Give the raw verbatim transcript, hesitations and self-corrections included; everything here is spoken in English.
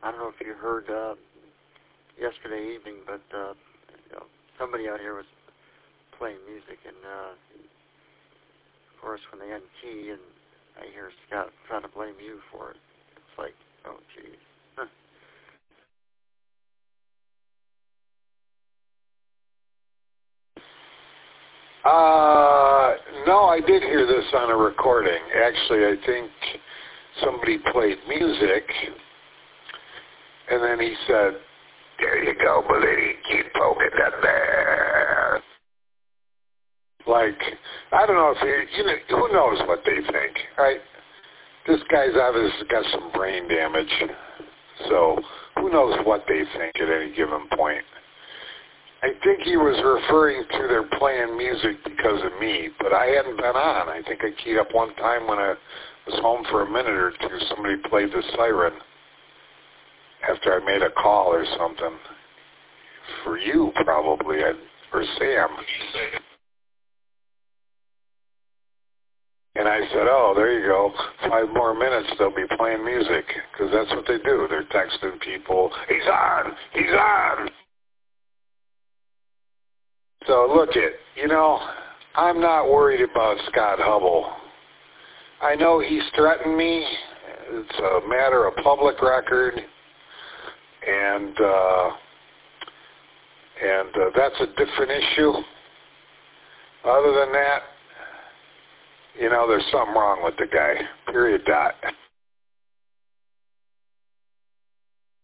I don't know if you heard uh, yesterday evening, but uh, you know, somebody out here was playing music, and uh, of course, when they unkey, and I hear Scott trying to blame you for it, it's like, oh, geez. Huh. Uh, no, I did hear this on a recording. Actually, I think somebody played music, and then he said, "There you go, Melody, keep poking that there." Like, I don't know if he, you know, who knows what they think, right? This guy's obviously got some brain damage, so who knows what they think at any given point. I think he was referring to their playing music because of me, but I hadn't been on. I think I keyed up one time when I was home for a minute or two. Somebody played the siren after I made a call or something. For you, probably, or Sam. And I said, oh, there you go. Five more minutes, they'll be playing music, because that's what they do. They're texting people, he's on, he's on. So look it, you know, I'm not worried about Scott Hubble. I know he's threatened me. It's a matter of public record, and uh, and uh, that's a different issue. Other than that, you know, there's something wrong with the guy. Period. Dot.